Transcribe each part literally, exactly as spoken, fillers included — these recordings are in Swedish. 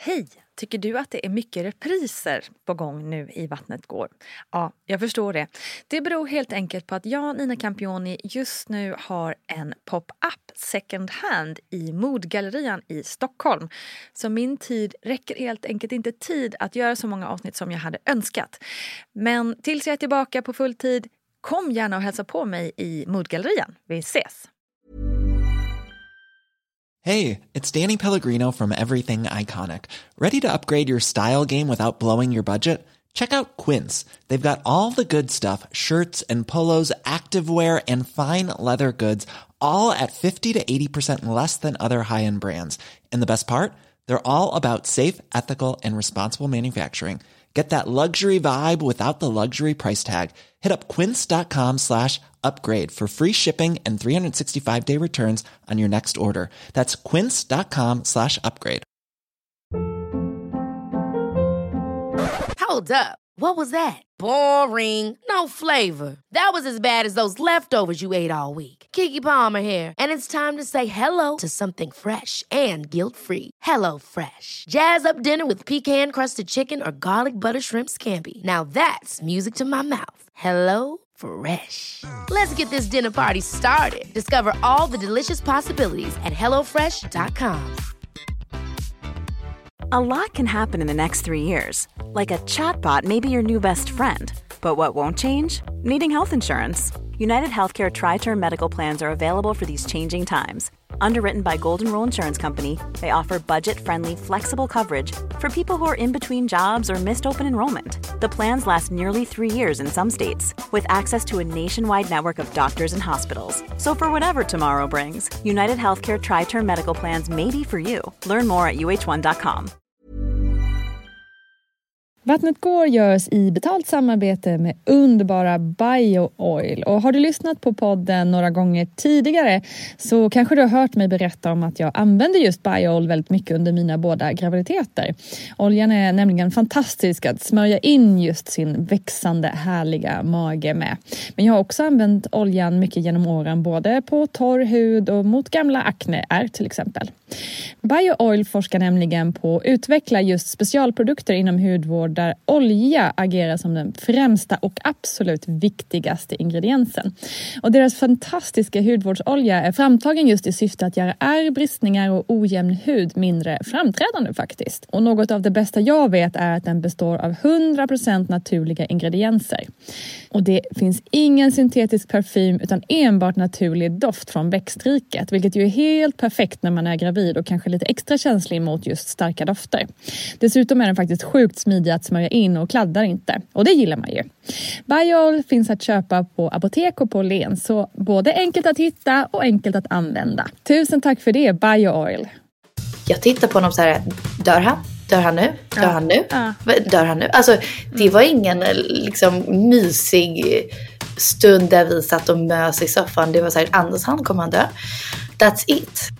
Hej! Tycker du att det är mycket repriser på gång nu i Vattnet går? Ja, jag förstår det. Det beror helt enkelt på att jag, Nina Campioni, just nu har en pop-up second hand i Modgallerian i Stockholm. Så min tid räcker helt enkelt inte tid att göra så många avsnitt som jag hade önskat. Men tills jag är tillbaka på full tid, kom gärna och hälsa på mig i Modgallerian. Vi ses! Hey, it's Danny Pellegrino from Everything Iconic. Ready to upgrade your style game without blowing your budget? Check out Quince. They've got all the good stuff, shirts and polos, activewear and fine leather goods, all at fifty to eighty percent less than other high-end brands. And the best part? They're all about safe, ethical and responsible manufacturing. Get that luxury vibe without the luxury price tag. Hit up quince.com slash upgrade for free shipping and three sixty-five day returns on your next order. That's quince.com slash upgrade. Hold up. What was that? Boring. No flavor. That was as bad as those leftovers you ate all week. Keke Palmer here, and it's time to say hello to something fresh and guilt-free. Hello Fresh. Jazz up dinner with pecan-crusted chicken or garlic butter shrimp scampi. Now that's music to my mouth. Hello Fresh. Let's get this dinner party started. Discover all the delicious possibilities at hello fresh dot com. A lot can happen in the next three years. Like a chatbot may be your new best friend. But what won't change? Needing health insurance. United Healthcare Tri-Term Medical Plans are available for these changing times. Underwritten by Golden Rule Insurance Company, they offer budget-friendly, flexible coverage for people who are in between jobs or missed open enrollment. The plans last nearly three years in some states, with access to a nationwide network of doctors and hospitals. So for whatever tomorrow brings, United Healthcare Tri-Term Medical Plans may be for you. Learn more at u h one dot com. Vattnet går görs i betalt samarbete med underbara BioOil. Och har du lyssnat på podden några gånger tidigare så kanske du har hört mig berätta om att jag använder just BioOil väldigt mycket under mina båda graviditeter. Oljan är nämligen fantastisk att smörja in just sin växande härliga mage med. Men jag har också använt oljan mycket genom åren både på torr hud och mot gamla akneär till exempel. BioOil forskar nämligen på att utveckla just specialprodukter inom hudvård där olja agerar som den främsta och absolut viktigaste ingrediensen. Och deras fantastiska hudvårdsolja är framtagen just i syfte att göra ärr, bristningar och ojämn hud mindre framträdande faktiskt. Och något av det bästa jag vet är att den består av hundra procent naturliga ingredienser. Och det finns ingen syntetisk parfym utan enbart naturlig doft från växtriket, vilket ju är helt perfekt när man är gravid och kanske lite extra känslig mot just starka dofter. Dessutom är den faktiskt sjukt smidig att smörja in och kladdar inte. Och det gillar man ju. BioOil finns att köpa på apotek och på Len, så både enkelt att hitta och enkelt att använda. Tusen tack för det, BioOil. Jag tittar på honom så här, dör han? Dör han nu? Dör Ja. han nu? Ja. Dör han nu? Alltså, det var ingen liksom mysig stund där vi satt och mös i soffan. Det var så här, Anders han kommer han dö. That's it.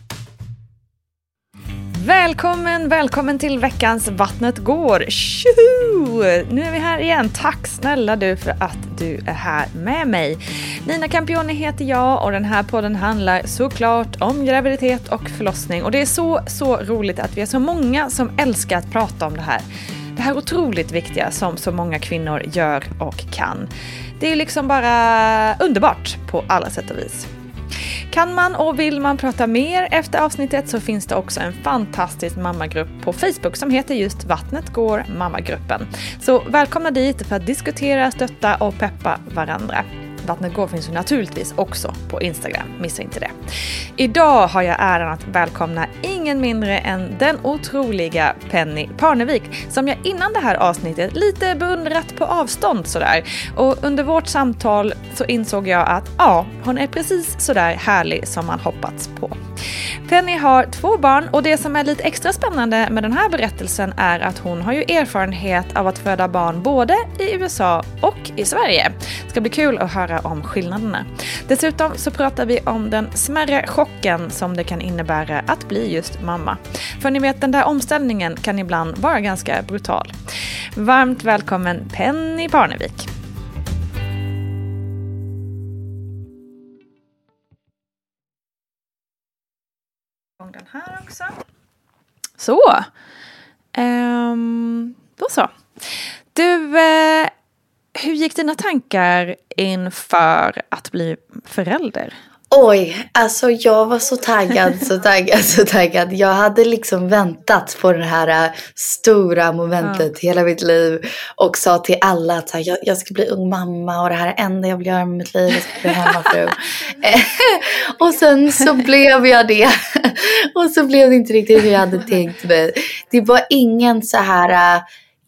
Välkommen, välkommen till veckans Vattnet går. Tjoho! Nu är vi här igen. Tack snälla du för att du är här med mig. Nina Campioni heter jag och den här podden handlar såklart om graviditet och förlossning. Och det är så, så roligt att vi är så många som älskar att prata om det här. Det här otroligt viktiga som så många kvinnor gör och kan. Det är liksom bara underbart på alla sätt och vis. Kan man och vill man prata mer efter avsnittet så finns det också en fantastisk mammagrupp på Facebook som heter just Vattnet går mammagruppen. Så välkomna dit för att diskutera, stötta och peppa varandra. Vattnet går finns ju naturligtvis också på Instagram, missa inte det. Idag har jag äran att välkomna ingen mindre än den otroliga Penny Parnevik som jag innan det här avsnittet lite beundrat på avstånd sådär. Och under vårt samtal så insåg jag att ja, hon är precis sådär härlig som man hoppats på. Penny har två barn och det som är lite extra spännande med den här berättelsen är att hon har ju erfarenhet av att föda barn både i U S A och i Sverige. Det ska bli kul att höra om skillnaderna. Dessutom så pratar vi om den smärre chocken som det kan innebära att bli just mamma. För ni vet, den där omställningen kan ibland vara ganska brutal. Varmt välkommen Penny Parnevik. Den här också. Så. Um, då så. Du, uh, hur gick dina tankar inför att bli förälder? Oj, alltså jag var så taggad, så taggad, så taggad. Jag hade liksom väntat på det här stora momentet ja. hela mitt liv. Och sa till alla att jag, jag ska bli ung mamma och det här är det enda jag vill göra med mitt liv. Jag ska bli hemmafru. Och sen så blev jag det. Och så blev det inte riktigt hur jag hade tänkt mig. Det var ingen så här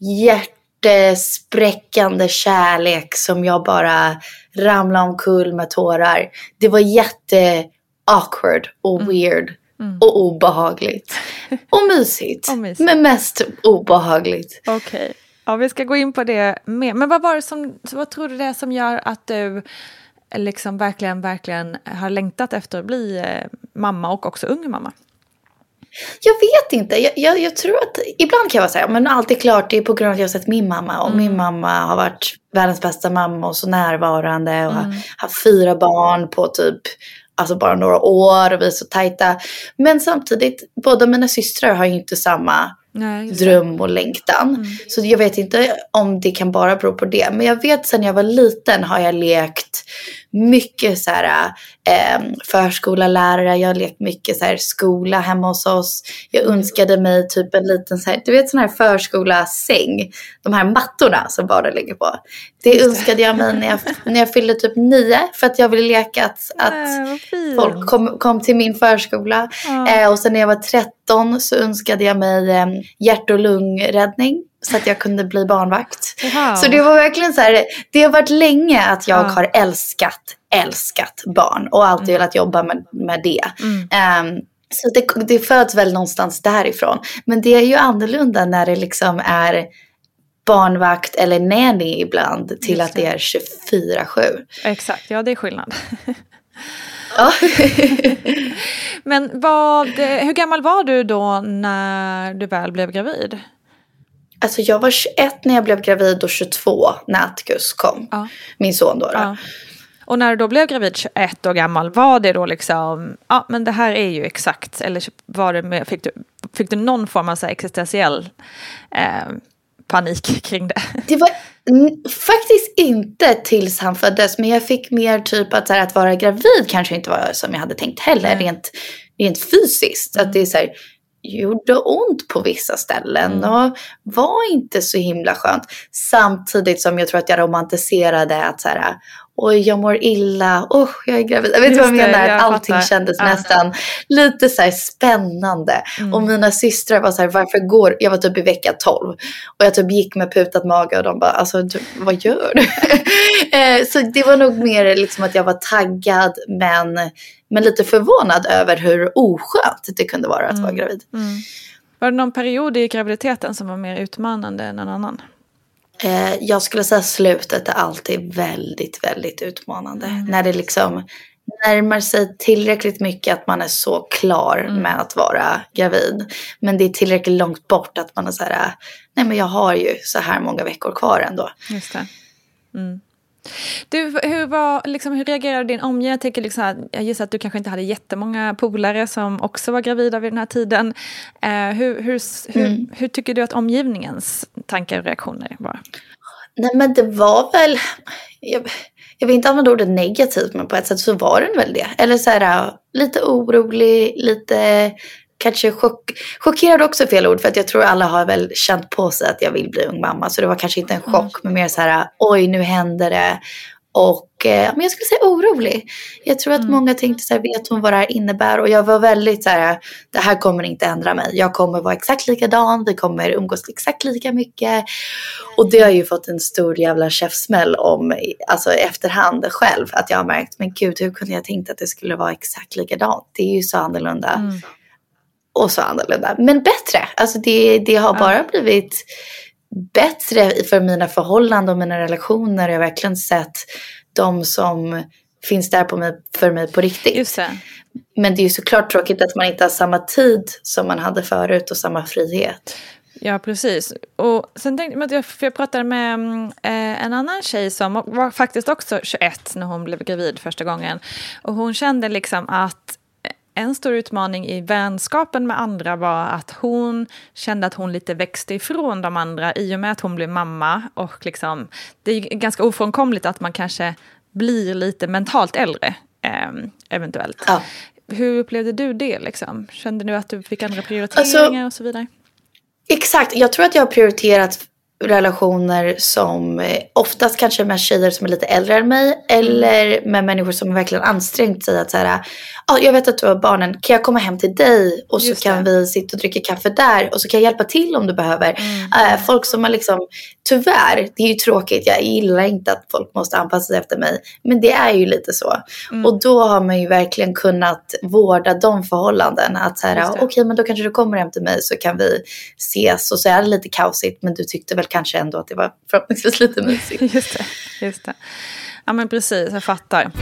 hjärtespräckande kärlek som jag bara ramla omkull med tårar. Det var jätte awkward och weird mm. och obehagligt. Och mysigt. och mysigt. Men mest obehagligt. Okej. Okay. Ja, vi ska gå in på det mer. Men vad var det som, vad tror du det är som gör att du liksom verkligen, verkligen har längtat efter att bli mamma och också ung mamma? Jag vet inte. Jag, jag, jag tror att ibland kan jag vara så här, men allt är klart, det är på grund av att jag har sett min mamma. Och mm. min mamma har varit världens bästa mamma och så närvarande. Och mm. har haft fyra barn på typ, alltså bara några år. Och vi är så tajta. Men samtidigt, båda mina systrar har ju inte samma Nej, dröm och längtan. Mm. Så jag vet inte om det kan bara bero på det. Men jag vet sen jag var liten har jag lekt mycket så här, eh, förskolalärare. Jag har lekt mycket så här, skola hemma hos oss. Jag önskade mig typ en liten så här, du vet sån här förskolasäng. De här mattorna som bara ligger på. Det önskade jag mig när jag, när jag fyllde typ nio. För att jag ville leka att, att äh, folk kom, kom till min förskola. Ja. Eh, och sen när jag var tretton så önskade jag mig eh, hjärt- och lungräddning. Så att jag kunde bli barnvakt. Wow. Så det var verkligen så här. Det har varit länge att jag ja. har älskat, älskat barn. Och alltid mm. velat jobba med, med det. Mm. Um, så det, det föds väl någonstans därifrån. Men det är ju annorlunda när det liksom är barnvakt eller nanny ibland. Till att det är tjugofyra sju. Exakt, ja det är skillnad. Ja. Men vad, hur gammal var du då när du väl blev gravid? Alltså jag var tjugoett när jag blev gravid och tjugotvå när Atticus kom. Ja. Min son då. då. Ja. Och när du då blev gravid tjugoett år gammal, var det då liksom, ja men det här är ju exakt, eller var det med, fick, du, fick du någon form av så här existentiell eh, panik kring det? Det var n- faktiskt inte tills han föddes, men jag fick mer typ att, så här, att vara gravid kanske inte var som jag hade tänkt heller, mm. rent, rent fysiskt. Mm. Att det är så här, gjorde ont på vissa ställen mm. och var inte så himla skönt. Samtidigt som jag tror att jag romantiserade att så här, oj jag mår illa, oh, jag är gravid. Jag vet inte vad jag menar, jag allting fattar. Kändes ja. nästan lite så här spännande. Mm. Och mina systrar var så här, varför går, jag var typ i vecka tolv och jag typ gick med putat mage och de bara, alltså du, vad gör du? Så det var nog mer liksom att jag var taggad men Men lite förvånad över hur oskönt det kunde vara att mm. vara gravid. Mm. Var det någon period i graviditeten som var mer utmanande än någon annan? Eh, jag skulle säga slutet är alltid väldigt, väldigt utmanande. Mm. När det liksom närmar sig tillräckligt mycket att man är så klar mm. med att vara gravid. Men det är tillräckligt långt bort att man är så här, nej men jag har ju så här många veckor kvar ändå. Just det. Mm. Du, hur, var, liksom, hur reagerade din omgivning? Jag, tänker liksom, jag gissar att du kanske inte hade jättemånga polare som också var gravida vid den här tiden. Eh, hur, hur, hur, mm. hur tycker du att omgivningens tankar och reaktioner var? Nej men det var väl, jag, jag vill inte använda ordet negativt, men på ett sätt så var den väl det. Eller så här, lite orolig, lite kanske chock, chockerad också fel ord, för att jag tror alla har väl känt på sig att jag vill bli ung mamma. Så det var kanske inte en chock, mm. men mer så här, oj nu händer det. Och, eh, men jag skulle säga orolig. Jag tror att mm. många tänkte så här, vet hon vad det här innebär? Och jag var väldigt så här, det här kommer inte ändra mig. Jag kommer vara exakt likadan, vi kommer umgås exakt lika mycket. Och det har ju fått en stor jävla käftsmäll om, alltså efterhand själv. Att jag har märkt, men gud hur kunde jag tänkt att det skulle vara exakt likadant? Det är ju så annorlunda. Mm. Och så annorlunda. Men bättre. Alltså det, det har bara ja. blivit bättre för mina förhållanden och mina relationer. Jag har verkligen sett de som finns där på mig, för mig på riktigt. Just det. Men det är ju såklart tråkigt att man inte har samma tid som man hade förut och samma frihet. Ja, precis. Och sen tänkte jag, att jag pratade med eh, en annan tjej som var faktiskt också tjugoett när hon blev gravid första gången. Och hon kände liksom att en stor utmaning i vänskapen med andra var att hon kände att hon lite växte ifrån de andra i och med att hon blev mamma. Och liksom, det är ganska ofrånkomligt att man kanske blir lite mentalt äldre, eh, eventuellt. Ja. Hur upplevde du det? Liksom? Kände du att du fick andra prioriteringar alltså, och så vidare? Exakt, jag tror att jag har prioriterat relationer som oftast kanske med tjejer som är lite äldre än mig, eller med människor som verkligen ansträngt sig att säga, ja, jag vet att du har barnen, kan jag komma hem till dig och så kan vi sitta och dricka kaffe där och så kan jag hjälpa till om du behöver. Mm. Äh, folk som har liksom, tyvärr, det är ju tråkigt, jag gillar inte att folk måste anpassa sig efter mig, men det är ju lite så. Mm. Och då har man ju verkligen kunnat vårda de förhållanden, att säga, okej, okay, men då kanske du kommer hem till mig så kan vi ses, och så är det lite kaosigt, men du tyckte väl kanske ändå att det var förhoppningsvis lite mysigt. Just det, just det. Ja, men precis, jag fattar.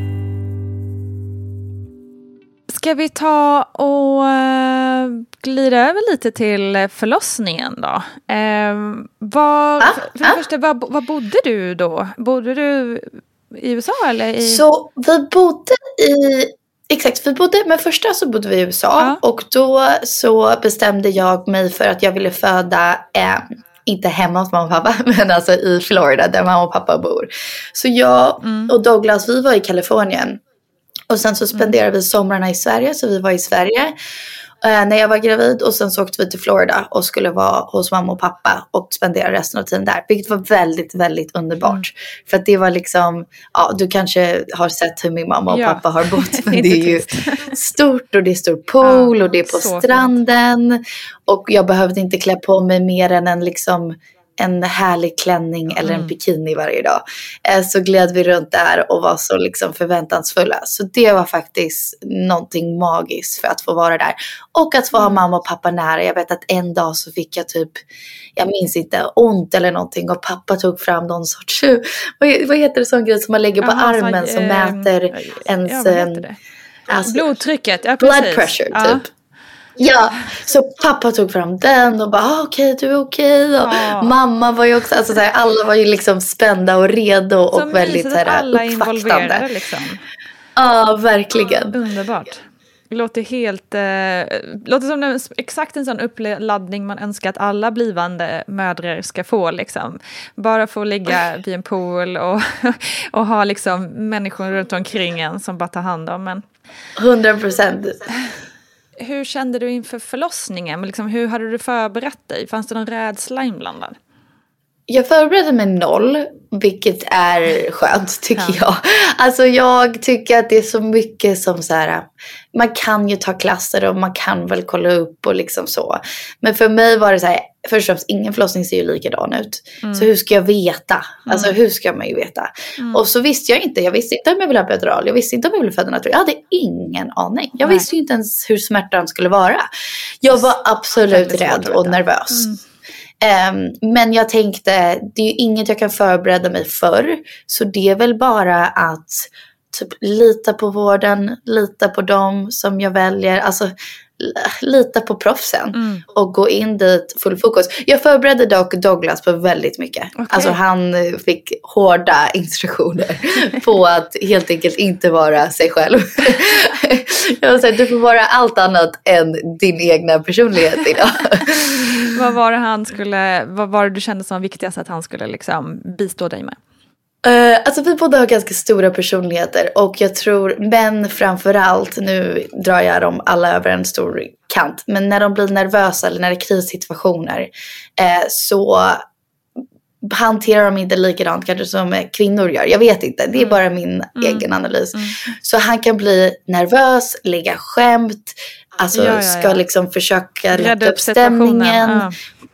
Ska vi ta och uh, glida över lite till förlossningen då? Uh, var, ah, för det ah. första, var, var bodde du då? Bodde du i U S A eller i... Så vi bodde i... Exakt, vi bodde, men första så bodde vi i U S A. Ah. Och då så bestämde jag mig för att jag ville föda... Eh, inte hemma hos mamma och pappa, men alltså i Florida där mamma och pappa bor. Så jag mm. och Douglas, vi var i Kalifornien. Och sen så spenderade mm. vi somrarna i Sverige, så vi var i Sverige eh, när jag var gravid. Och sen så åkte vi till Florida och skulle vara hos mamma och pappa och spendera resten av tiden där. Vilket var väldigt, väldigt underbart. Mm. För att det var liksom, ja, du kanske har sett hur min mamma och ja. pappa har bott. Men det är ju stort och det är stor pool ja, och det är på stranden. Fint. Och jag behövde inte klä på mig mer än en liksom... en härlig klänning eller en bikini varje dag. Eh, så gled vi runt där och var så liksom förväntansfulla. Så det var faktiskt någonting magiskt för att få vara där. Och att få ha mamma och pappa nära. Jag vet att en dag så fick jag typ, jag minns inte, ont eller någonting. Och pappa tog fram någon sorts, vad, vad heter det, sån grej som man lägger på Aha, armen så, som äh, mäter äh, ens... Ja, alltså, blodtrycket, ja, blood pressure ja. typ. Ja, så pappa tog fram den och bara, ah, okej, okay, du är okej. Okay. Och ja. mamma var ju också, alltså så här, alla var ju liksom spända och redo och som väldigt så här, alla uppvaktande. Liksom. Ja, verkligen. Ja, underbart. Det låter helt, eh, låter som en, exakt en sån uppladdning man önskar att alla blivande mödrar ska få. Liksom. Bara få ligga vid en pool och, och ha liksom människor runt omkring en som bara tar hand om en. hundra procent. Hur kände du inför förlossningen? Liksom, hur hade du förberett dig? Fanns det någon rädsla inblandad? Jag förberedde mig noll, vilket är skönt tycker ja. jag. Alltså jag tycker att det är så mycket som så här, man kan ju ta klasser och man kan väl kolla upp och liksom så. Men för mig var det så här, först och främst, ingen förlossning ser ju likadan ut. Mm. Så hur ska jag veta? Alltså mm. hur ska man ju veta? Mm. Och så visste jag inte, jag visste inte om jag ville ha epidural. Jag visste inte om jag ville föda naturligt. Jag hade ingen aning. Jag Nej. visste ju inte ens hur smärtan skulle vara. Jag var absolut rädd och nervös. Mm. Um, men jag tänkte, det är ju inget jag kan förbereda mig för. Så det är väl bara att typ lita på vården, lita på dem som jag väljer. Alltså lita på proffsen mm. och gå in dit full fokus. Jag förberedde dock Douglas på väldigt mycket. Okay. Alltså han fick hårda instruktioner på att helt enkelt inte vara sig själv. Jag vill säga, du får vara allt annat än din egna personlighet idag. Vad var det han skulle, vad var det du kände som var viktigast att han skulle liksom bistå dig med? Uh, alltså vi båda har ganska stora personligheter och jag tror män framförallt, nu drar jag dem alla över en stor kant, men när de blir nervösa eller när det är krissituationer uh, så hanterar de inte likadant kanske som kvinnor gör. Jag vet inte, det är bara min mm. egen analys. Mm. Så han kan bli nervös, lägga skämt, alltså ja, ja, ja. ska liksom försöka lätta upp stämningen. Ja.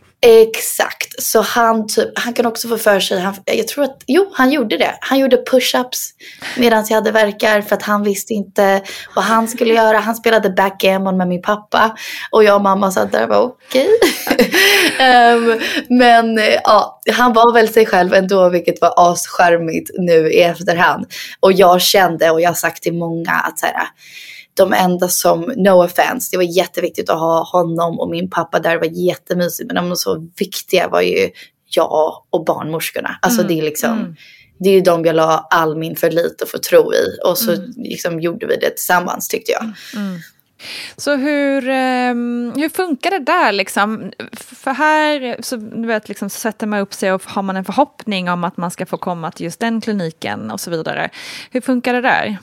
Exakt, så han, typ, han kan också få för sig, han, jag tror att, jo han gjorde det, han gjorde push-ups medan jag hade verkar för att han visste inte vad han skulle göra. Han spelade backgammon med min pappa och jag och mamma satt där och var okej. Okay. um, men ja, han var väl sig själv ändå, vilket var ascharmigt nu i efterhand. Och jag kände, och jag har sagt till många att så här, de enda som, no offense, det var jätteviktigt att ha honom och min pappa där, var jättemysigt, men de så viktiga var ju jag och barnmorskorna. Alltså mm, det är liksom, mm. det är ju de jag la all min förlit och förtro i. Och så mm. liksom gjorde vi det tillsammans, tyckte jag. Mm. Så hur, hur funkar det där liksom? För här så du vet, liksom, sätter man upp sig och har man en förhoppning om att man ska få komma till just den kliniken och så vidare. Hur funkar det där?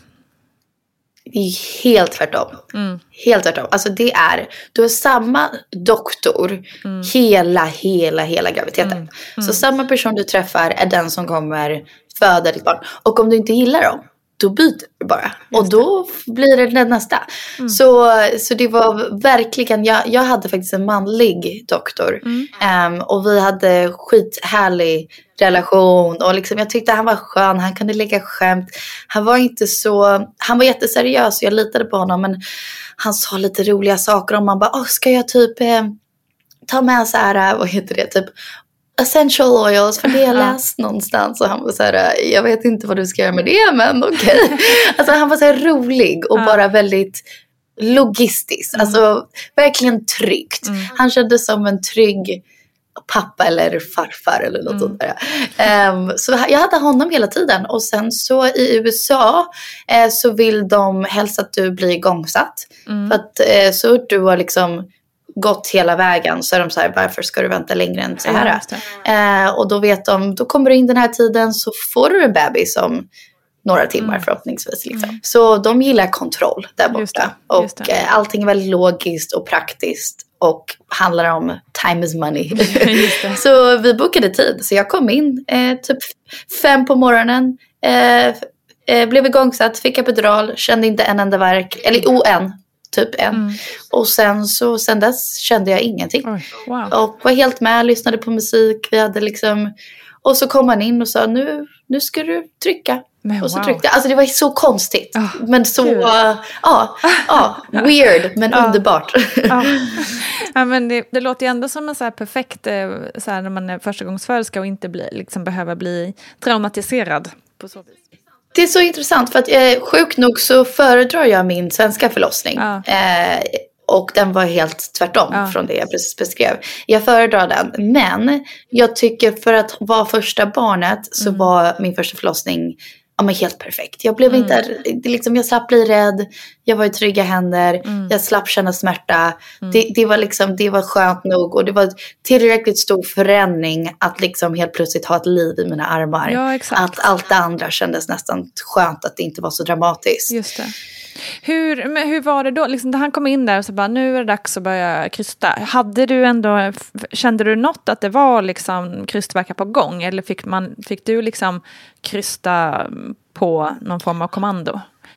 Det är helt tvärtom. Mm. Helt tvärtom. Alltså det är, du är samma doktor mm. hela, hela, hela graviditeten. Mm. Mm. Så samma person du träffar är den som kommer föda ditt barn. Och om du inte gillar dem, då byter du bara. Och då blir det den nästa. Mm. Så, så det var verkligen, jag, jag hade faktiskt en manlig doktor. Mm. Um, och vi hade skithärlig relation. Och liksom, jag tyckte han var skön, han kunde lägga skämt. Han var inte så, han var jätteseriös och jag litade på honom. Men han sa lite roliga saker om man bara, åh, ska jag typ eh, ta med så här, vad heter det, typ essential oils, för det jag läst någonstans. Och han var så här, jag vet inte vad du ska göra med det, men okej. Okay. Alltså han var så här rolig och ja. bara väldigt logistisk. Mm. Alltså verkligen tryggt. Mm. Han kändes som en trygg pappa eller farfar eller något mm. sånt där. Um, så jag hade honom hela tiden. Och sen så i U S A eh, så vill de helst att du blir igångsatt. Mm. För att eh, så du har liksom gått hela vägen, så är de så här, varför ska du vänta längre än så här? Ja, eh, och då vet de, då kommer du in den här tiden, så får du en bebis om några timmar mm. förhoppningsvis. Liksom. Mm. Så de gillar kontroll där borta. Just det, just det. Och eh, allting är väldigt logiskt och praktiskt och handlar om time is money. Så vi bokade tid. Så jag kom in eh, typ fem på morgonen, eh, eh, blev igångsatt, fick epidural, kände inte en enda verk, eller o en. Typ en. Mm. Och sen så sen dess kände jag ingenting. Oj, wow. Och var helt med, lyssnade på musik. Vi hade liksom, och så kom han in och sa, nu, nu ska du trycka. Men, och så wow. tryckte jag. Alltså det var så konstigt. Oh, men så, ja, uh, uh, uh, weird men uh, underbart. Uh. Ja, men det, det låter ju ändå som en så här perfekt, så här, när man är förstagångsföderska och inte bli, liksom behöver bli traumatiserad på så vis. Det är så intressant för att eh, sjukt nog så föredrar jag min svenska förlossning. Ja. Eh, och den var helt tvärtom ja. från det jag precis beskrev. Jag föredrar den. Men jag tycker för att vara första barnet så mm. var min första förlossning ja, men helt perfekt. Jag blev mm. inte, liksom, jag slapp bli rädd. Jag var i trygga händer. Mm. Jag slapp känna smärta. Mm. Det, det var liksom, det var skönt nog. Och det var tillräckligt stor förändring att liksom helt plötsligt ha ett liv i mina armar. Ja, exakt. Att allt det andra kändes nästan skönt att det inte var så dramatiskt. Just det. Hur, men hur var det då? Liksom, när han kom in där och så bara, nu är det dags att börja krysta. Hade du ändå, kände du något att det var liksom krystverkar på gång? Eller fick, man, fick du liksom krysta på någon form av kommando?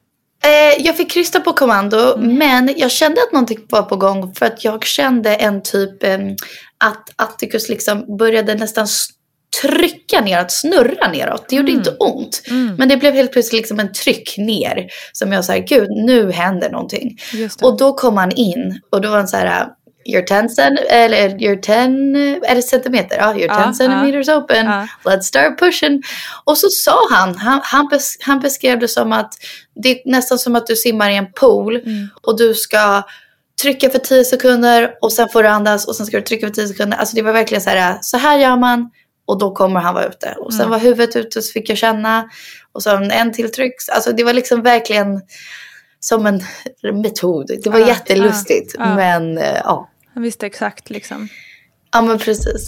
Eh, jag fick krysta på kommando, mm. men jag kände att någonting var på gång. För att jag kände en typ eh, att Atticus liksom började nästan trycka neråt, snurra neråt. Det gjorde mm. inte ont. Mm. Men det blev helt plötsligt liksom en tryck ner. Som jag sa, gud, nu händer någonting. Och då kom han in. Och då var han så här, you're ten cent, eller you're ten, är det centimeter? Ja, you're ten uh, centimeters uh, open. Uh. Let's start pushing. Och så sa han, han, han, bes, han beskrev det som att det är nästan som att du simmar i en pool. Mm. Och du ska trycka för tio sekunder. Och sen får du andas. Och sen ska du trycka för tio sekunder. Alltså det var verkligen så här, så här gör man. Och då kommer han vara ute. Och sen mm. var huvudet ute, så fick jag känna. Och så en till tryck. Alltså det var liksom verkligen som en metod. Det var ja, jättelustigt. Ja, ja. Men ja. Han visste exakt liksom. Ja, men precis.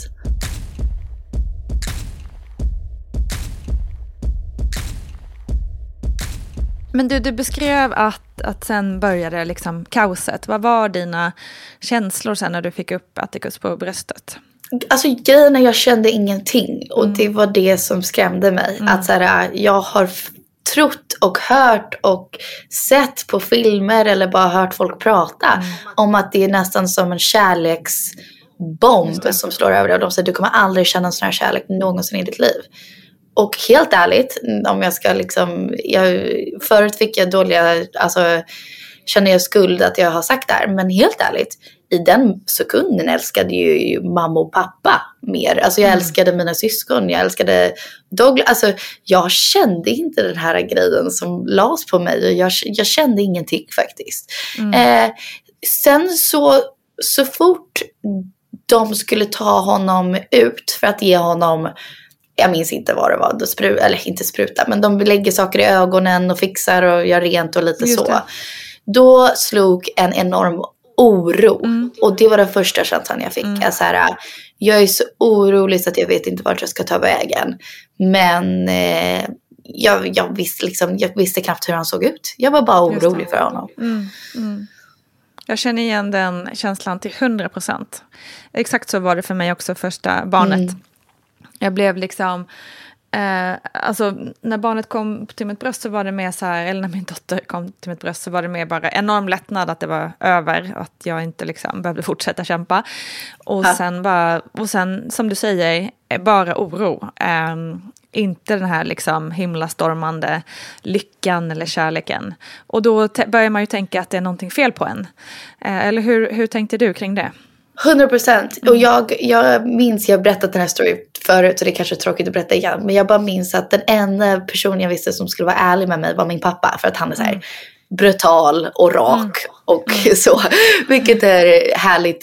Men du, du beskrev att, att sen började liksom kaoset. Vad var dina känslor sen när du fick upp Atticus på bröstet? Alltså grejen är, jag kände ingenting. Och mm. det var det som skrämde mig. Mm. Att så här, jag har trott och hört och sett på filmer eller bara hört folk prata mm. om att det är nästan som en kärleksbomb som slår över dig. Och de säger, du kommer aldrig känna en sån här kärlek någonsin i ditt liv. Och helt ärligt, om jag ska liksom, jag, förut fick jag dåliga, alltså känner jag skuld att jag har sagt det här. Men helt ärligt, i den sekunden älskade ju, ju mamma och pappa mer. Alltså jag mm. älskade mina syskon, jag älskade Douglas. Alltså jag kände inte den här grejen som lades på mig. Jag, jag kände ingenting faktiskt. Mm. Eh, sen så, så fort de skulle ta honom ut för att ge honom jag minns inte vad det var, de spru, eller inte spruta, men de lägger saker i ögonen och fixar och gör rent och lite Just så. det. Då slog en enorm oro. Mm. Och det var den första känslan jag fick. Mm. Jag, så här, jag är så orolig så att jag vet inte vart jag ska ta vägen. Men eh, jag, jag, visste liksom, jag visste knappt hur han såg ut. Jag var bara orolig för honom. Mm. Mm. Jag känner igen den känslan till hundra procent. Exakt så var det för mig också första barnet. Mm. Jag blev liksom... Eh, alltså när barnet kom till mitt bröst så var det mer så här, eller när min dotter kom till mitt bröst så var det mer bara enorm lättnad att det var över, att jag inte liksom behövde fortsätta kämpa. Och ha. sen bara, och sen som du säger, bara oro. Eh, inte den här liksom himlastormande lyckan eller kärleken. Och då te- börjar man ju tänka att det är någonting fel på en. Eh, eller hur, hur tänkte du kring det? hundra procent. Och jag, jag minns, jag har berättat den här storyn förut, så det är kanske tråkigt att berätta igen. Men jag bara minns att den enda personen jag visste som skulle vara ärlig med mig var min pappa. För att han är så här brutal och rak mm. och mm. så. Vilket är härligt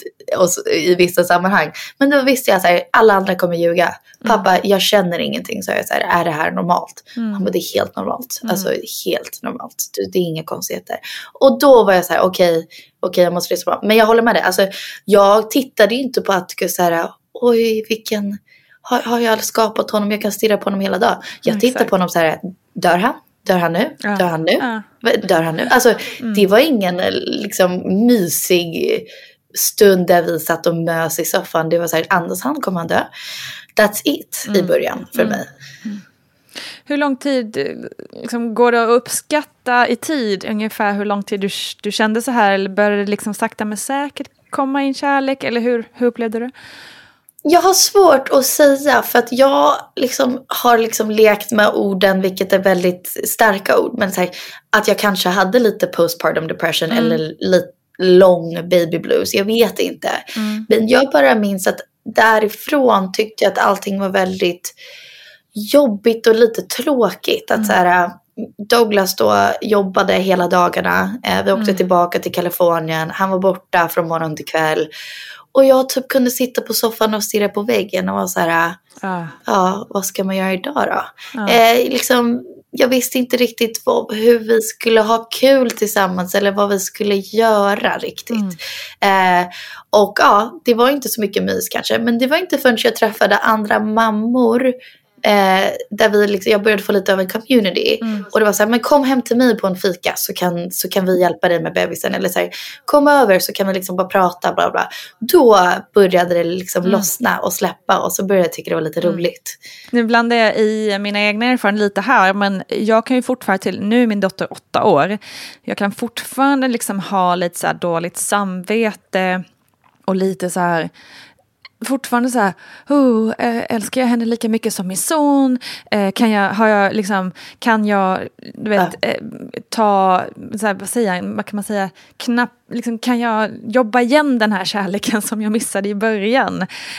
i vissa sammanhang. Men då visste jag så här, alla andra kommer ljuga. Pappa, mm. jag känner ingenting. Så jag så här, är det här normalt? Mm. Han bara, det är helt normalt. Mm. Alltså helt normalt. Det är inga konstigheter. Och då var jag så här, okej, okay, okej, jag måste lyssna på. Men jag håller med dig. Alltså, jag tittade inte på att så här, oj, vilken, har, har jag skapat honom? Jag kan stirra på honom hela dagen. Jag tittade mm, på honom så här, dör han? Dör han nu? Ja. Dör han nu? Ja. Dör han nu? Alltså, mm. det var ingen liksom mysig stund där vi satt och mös i soffan. Det var så här, Anders, han kommer han dö. That's it mm. i början för mm. mig. Mm. Hur lång tid liksom, går det att uppskatta i tid ungefär hur lång tid du, du kände så här? Eller började det liksom sakta men säkert komma in kärlek? Eller hur, hur upplevde du? Jag har svårt att säga, för att jag liksom har liksom lekt med orden, vilket är väldigt starka ord. Men så här, att jag kanske hade lite postpartum depression mm. eller lite lång baby blues. Jag vet inte. Mm. Men jag bara minns att därifrån tyckte jag att allting var väldigt jobbigt och lite tråkigt. Att mm. så här, Douglas då jobbade hela dagarna. Vi åkte mm. tillbaka till Kalifornien. Han var borta från morgon till kväll. Och jag typ kunde sitta på soffan och stirra på väggen och vara så här, uh. ja, vad ska man göra idag då? Uh. Eh, liksom, jag visste inte riktigt vad, hur vi skulle ha kul tillsammans eller vad vi skulle göra riktigt. Mm. Eh, och ja, det var inte så mycket mys kanske, men det var inte förrän jag träffade andra mammor Eh, där vi liksom, jag började få lite av en community. Mm. Och det var så här, men kom hem till mig på en fika så kan, så kan vi hjälpa dig med bebisen. Eller så här, kom över så kan vi liksom bara prata, bla bla. Då började det liksom mm. lossna och släppa. Och så började jag tycka det var lite mm. roligt. Nu blandar jag i mina egna erfarenheter lite här. Men jag kan ju fortfarande till, nu är min dotter åtta år. Jag kan fortfarande liksom ha lite så här dåligt samvete. Och lite så här... fortfarande så här, oh, älskar jag henne lika mycket som min son? Eh, kan jag, har jag liksom, kan jag, du vet, ja. eh, ta, så här, vad säger jag, vad kan man säga, knapp, liksom, kan jag jobba igen den här kärleken som jag missade i början?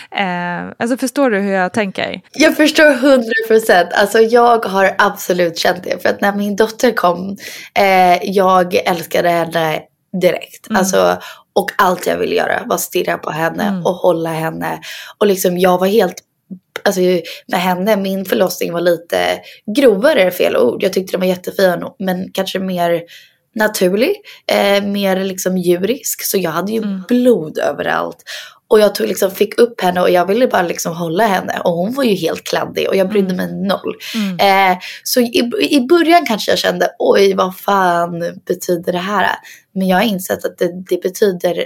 Eh, alltså förstår du hur jag tänker? Jag förstår hundra procent. Alltså jag har absolut känt det, för att när min dotter kom, eh, jag älskade henne direkt. Mm. Alltså, och allt jag ville göra var stirra på henne mm. och hålla henne. Och liksom jag var helt, alltså med henne, min förlossning var lite grovare, fel ord. Jag tyckte den var jättefin, men kanske mer naturlig, eh, mer liksom djurisk. Så jag hade ju mm. blod överallt. Och jag tog liksom, fick upp henne och jag ville bara liksom hålla henne. Och hon var ju helt kladdig och jag brydde mig mm. noll. Mm. Eh, så i, i början kanske jag kände, oj vad fan betyder det här? Men jag har insett att det, det betyder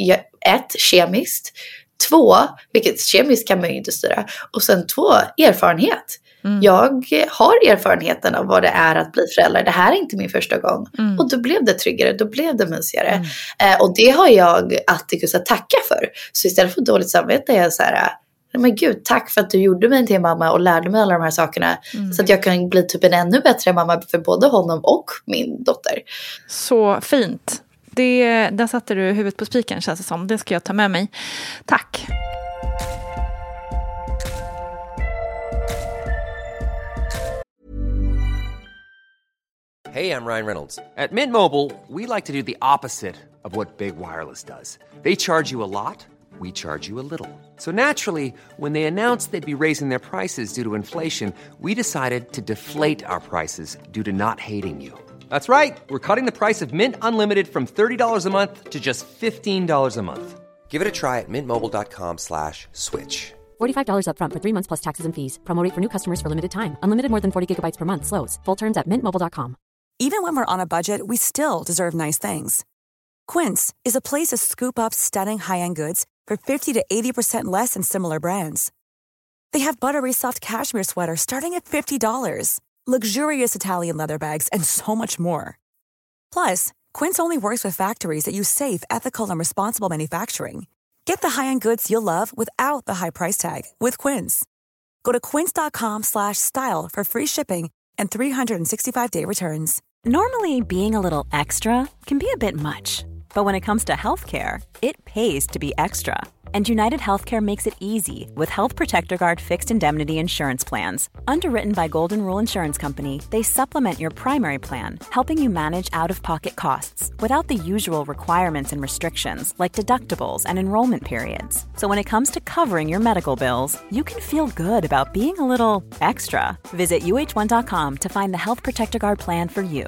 ett, kemiskt. Två, vilket kemiskt kan man ju inte styra. Och sen två, erfarenhet. Mm. Jag har erfarenheten av vad det är att bli förälder. Det här är inte min första gång. Mm. Och då blev det tryggare, då blev det mysigare. Mm. Eh, och det har jag Atticus att tacka för. Så istället för dåligt samvete är jag så här, men gud, tack för att du gjorde mig till mamma och lärde mig alla de här sakerna. Mm. Så att jag kan bli typ en ännu bättre mamma för både honom och min dotter. Så fint. Det, där satte du huvudet på spiken, känns det som. Det ska jag ta med mig. Tack. Hey, I'm Ryan Reynolds. At Mint Mobile, we like to do the opposite of what Big Wireless does. They charge you a lot. we charge you a little. So naturally, when they announced they'd be raising their prices due to inflation, we decided to deflate our prices due to not hating you. That's right. We're cutting the price of Mint Unlimited from thirty dollars a month to just fifteen dollars a month. Give it a try at mintmobile.com slash switch. forty-five dollars up front for three months plus taxes and fees. Promo rate for new customers for limited time. Unlimited more than forty gigabytes per month. Slows full terms at mint mobile dot com. Even when we're on a budget, we still deserve nice things. Quince is a place to scoop up stunning high-end goods for fifty to eighty percent less than similar brands. They have buttery soft cashmere sweaters starting at fifty dollars, luxurious Italian leather bags, and so much more. Plus, Quince only works with factories that use safe, ethical, and responsible manufacturing. Get the high-end goods you'll love without the high price tag with Quince. Go to quince.com slash style for free shipping and three sixty-five day returns. Normally, being a little extra can be a bit much, but when it comes to healthcare, it pays to be extra. And United Healthcare makes it easy with Health Protector Guard fixed indemnity insurance plans. Underwritten by Golden Rule Insurance Company, they supplement your primary plan, helping you manage out-of-pocket costs without the usual requirements and restrictions like deductibles and enrollment periods. So when it comes to covering your medical bills, you can feel good about being a little extra. Visit U H one dot com to find the Health Protector Guard plan for you.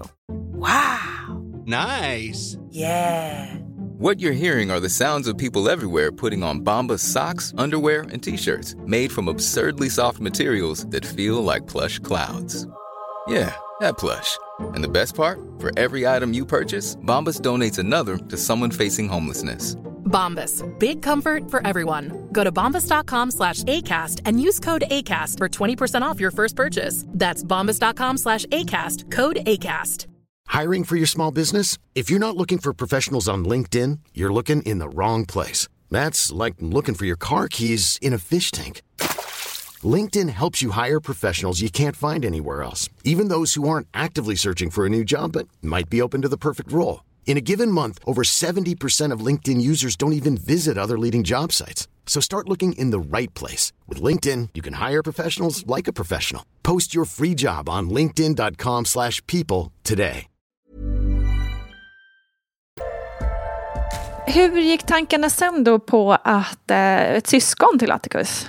Wow. Nice. Yeah. What you're hearing are the sounds of people everywhere putting on Bombas socks, underwear, and T-shirts made from absurdly soft materials that feel like plush clouds. Yeah, that plush. And the best part? For every item you purchase, Bombas donates another to someone facing homelessness. Bombas, big comfort for everyone. Go to bombas.com slash ACAST and use code ACAST for twenty percent off your first purchase. That's bombas.com slash ACAST, code ACAST. Hiring for your small business? If you're not looking for professionals on LinkedIn, you're looking in the wrong place. That's like looking for your car keys in a fish tank. LinkedIn helps you hire professionals you can't find anywhere else, even those who aren't actively searching for a new job but might be open to the perfect role. In a given month, over seventy percent of LinkedIn users don't even visit other leading job sites. So start looking in the right place. With LinkedIn, you can hire professionals like a professional. Post your free job on linkedin.com slash people today. Hur gick tankarna sen då på att eh, ett syskon till Atticus?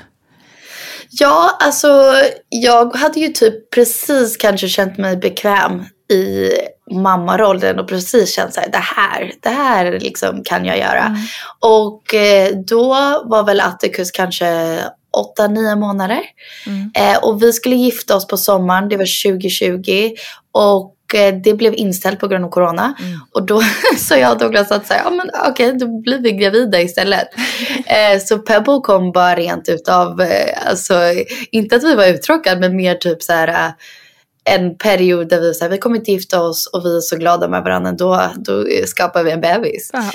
Ja, alltså jag hade ju typ precis kanske känt mig bekväm i mammarollen och precis känt så här, det här, det här liksom kan jag göra. Mm. Och eh, då var väl Atticus kanske åtta, nio månader. Mm. Eh, och vi skulle gifta oss på sommaren, det var tjugo tjugo. Och det blev inställt på grund av corona. Mm. Och då sa jag och Douglas att säga, ja men okej, okay, då blir vi gravida istället. eh, så Pebble kom bara rent utav, eh, alltså inte att vi var uttråkade, men mer typ så här eh, en period där vi så här, vi kommer inte gifta oss och vi är så glada med varandra, då, då skapar vi en bebis. Aha.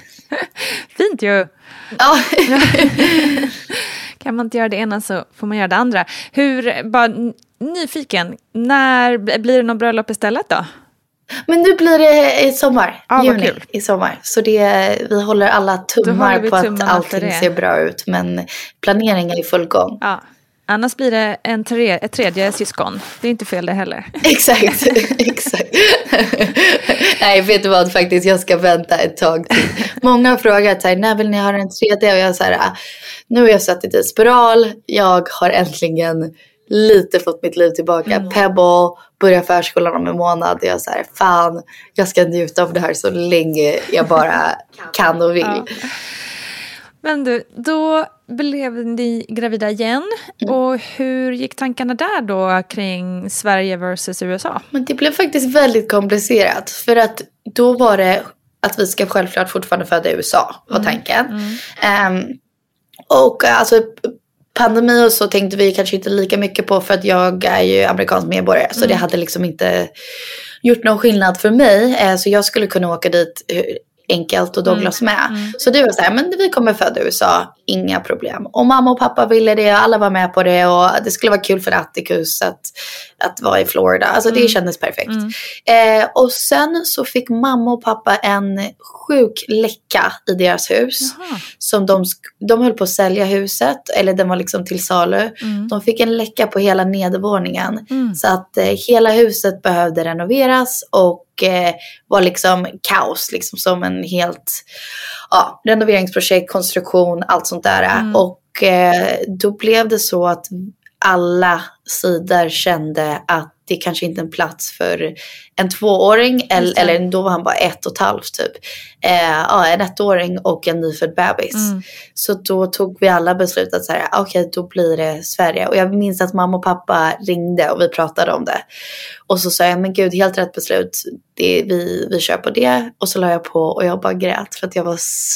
Fint ju. Ja. Kan man inte göra det ena så får man göra det andra. Hur, bara nyfiken, när blir det någon bröllop istället då? Men nu blir det i sommar, ja, juni kul. I sommar. Så det, vi håller alla tummar håller på att allting ser bra ut, men planeringen är i full gång. Ja. Annars blir det en tre, ett tredje syskon. Det är inte fel det heller. Exakt, exakt. Nej, vet du vad faktiskt, jag ska vänta ett tag till. Många har frågat så här, när vill ni ha en tredje? Och jag säger, nu har jag satt i spiral. Jag har äntligen lite fått mitt liv tillbaka. Mm. Pebble, börjar förskolan om en månad. Jag säger, fan, jag ska njuta av det här så länge jag bara kan och vill. Ja. Men du, då blev ni gravida igen. Mm. Och hur gick tankarna där då kring Sverige versus U S A? Men det blev faktiskt väldigt komplicerat. För att då var det att vi ska självklart fortfarande föda i U S A, var tanken. Mm. Um, och alltså pandemi och så tänkte vi kanske inte lika mycket på, för att jag är ju amerikansk medborgare. Mm. Så det hade liksom inte gjort någon skillnad för mig. Uh, så jag skulle kunna åka dit enkelt och Douglas med. Mm. Mm. Så det var så här, men vi kommer föda i U S A. inga problem. Och mamma och pappa ville det, alla var med på det och det skulle vara kul för Atticus att, att vara i Florida. Alltså det mm. kändes perfekt. Mm. Eh, och sen så fick mamma och pappa en sjuk läcka i deras hus. Jaha. Som de, de höll på att sälja huset, eller den var liksom till salu. Mm. De fick en läcka på hela nedervåningen. Mm. Så att eh, hela huset behövde renoveras och eh, var liksom kaos, liksom som en helt ja, renoveringsprojekt, konstruktion, allt sånt där. Mm. Och eh, då blev det så att alla sidor kände att det kanske inte är en plats för en tvååring eller, eller då var han bara ett och ett halvt typ. Eh, ja, en ettåring och en nyfödd bebis. Mm. Så då tog vi alla beslut att säga okej, okay, då blir det Sverige. Och jag minns att mamma och pappa ringde och vi pratade om det. Och så sa jag, men gud, helt rätt beslut. Det, vi, vi kör på det. Och så la jag på och jag bara grät för att jag var